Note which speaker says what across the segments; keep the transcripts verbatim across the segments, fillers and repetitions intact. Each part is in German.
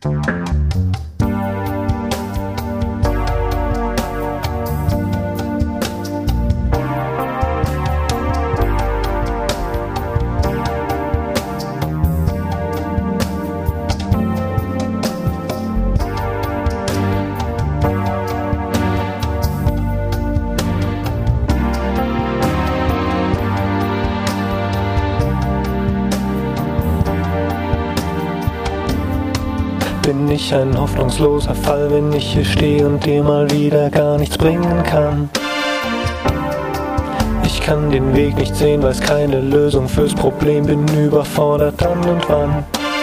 Speaker 1: Bin ich ein hoffnungsloser Fall, wenn ich hier stehe und dir mal wieder gar nichts bringen kann? Ich kann den Weg nicht sehen, weiß keine Lösung fürs Problem, bin überfordert dann und wann.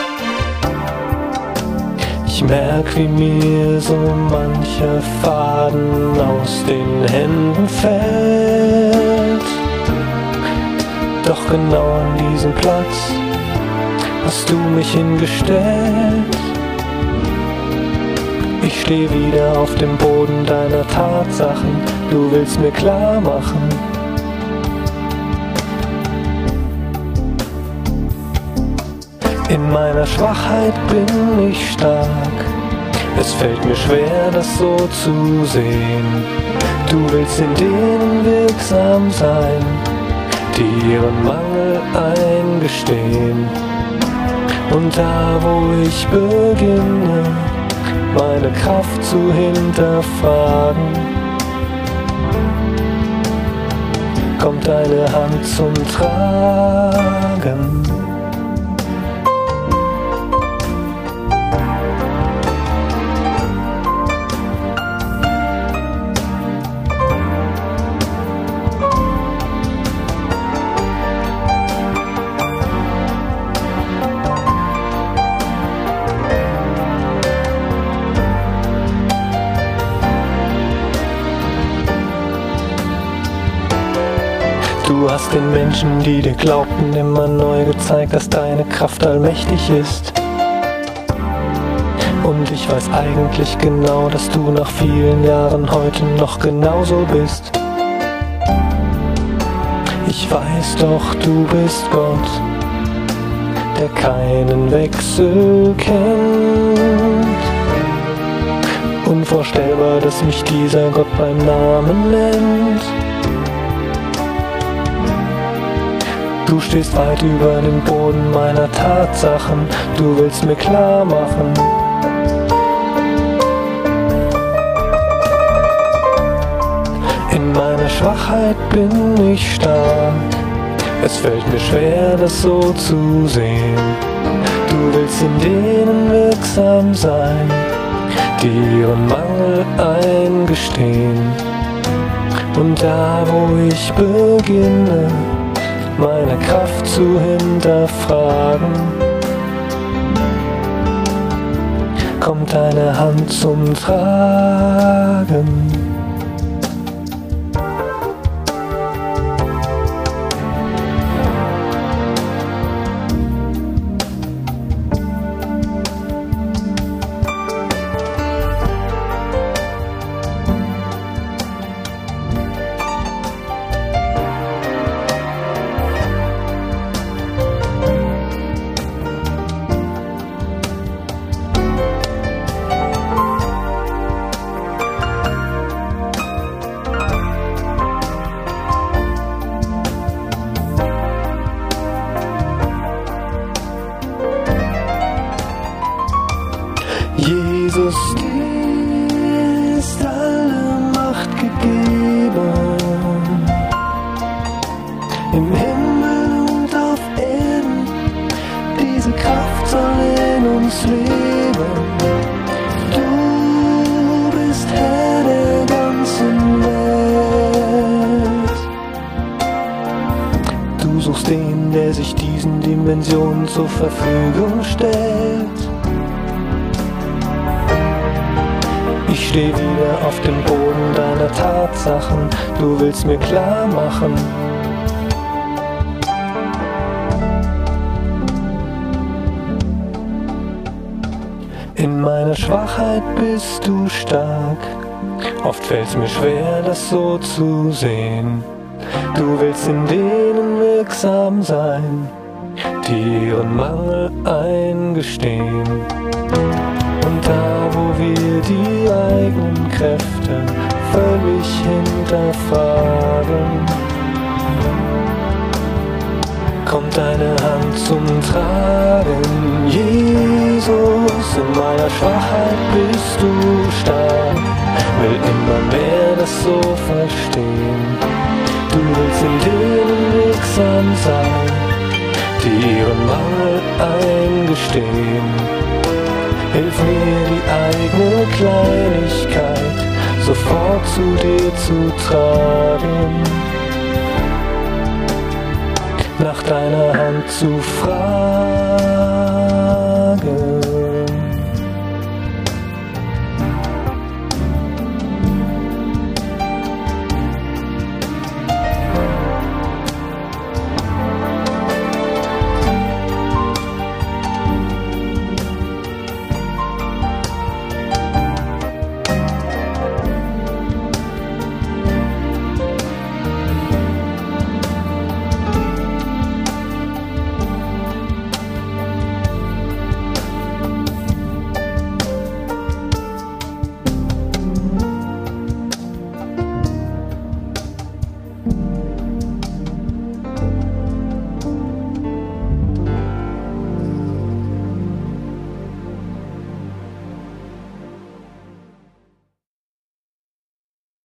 Speaker 1: Ich merk, wie mir so mancher Faden aus den Händen fällt. Doch genau an diesem Platz hast du mich hingestellt. Ich steh wieder auf dem Boden deiner Tatsachen, du willst mir klar machen. In meiner Schwachheit bin ich stark, es fällt mir schwer, das so zu sehen. Du willst in denen wirksam sein, die ihren Mangel eingestehen. Und da, wo ich beginne, meine Kraft zu hinterfragen, kommt deine Hand zum Tragen. Du hast den Menschen, die dir glaubten, immer neu gezeigt, dass deine Kraft allmächtig ist. Und ich weiß eigentlich genau, dass du nach vielen Jahren heute noch genauso bist. Ich weiß doch, du bist Gott, der keinen Wechsel kennt. Unvorstellbar, dass mich dieser Gott beim Namen nennt. Du stehst weit über dem Boden meiner Tatsachen, du willst mir klar machen. In meiner Schwachheit bin ich stark, es fällt mir schwer, das so zu sehen. Du willst in denen wirksam sein, die ihren Mangel eingestehen. Und da, wo ich beginne, meine Kraft zu hinterfragen, kommt deine Hand zum Tragen. Jesus, dir ist alle Macht gegeben, im Himmel und auf Erden, diese Kraft soll in uns leben. Du bist Herr der ganzen Welt. Du suchst den, der sich diesen Dimensionen zur Verfügung stellt. Ich steh wieder auf dem Boden deiner Tatsachen, du willst mir klar machen. In meiner Schwachheit bist du stark, oft fällt's mir schwer, das so zu sehen. Du willst in denen wirksam sein, die ihren Mangel eingestehen. Und da, wo wir die eigenen Kräfte völlig hinterfragen, kommt deine Hand zum Tragen. Jesus, in meiner Schwachheit bist du stark, will immer mehr das so verstehen. Du willst in denen wirksam sein, die ihren Mangel eingestehen. Hilf mir, die eigene Kleinigkeit sofort zu dir zu tragen, nach deiner Hand zu fragen.